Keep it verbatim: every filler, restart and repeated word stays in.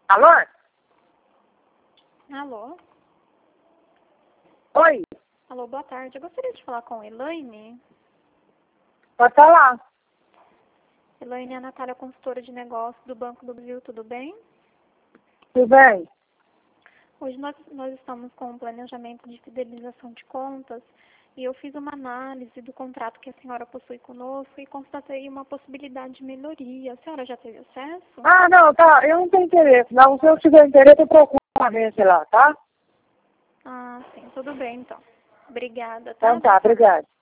Alô? Alô? Oi, Alô, boa tarde. Eu gostaria de falar com a Elaine. pode falar. Elaine é a Natália, consultora de negócios do Banco do Brasil, tudo bem? Tudo bem? Hoje nós, nós estamos com um planejamento de fidelização de contas e eu fiz uma análise do contrato que a senhora possui conosco e constatei uma possibilidade de melhoria. A senhora já teve acesso? Ah, não, tá. Eu não tenho interesse. Não, se eu tiver interesse, eu procuro uma agência lá, tá? Ah, sim, tudo bem então. Obrigada, tá? Então tá, obrigada.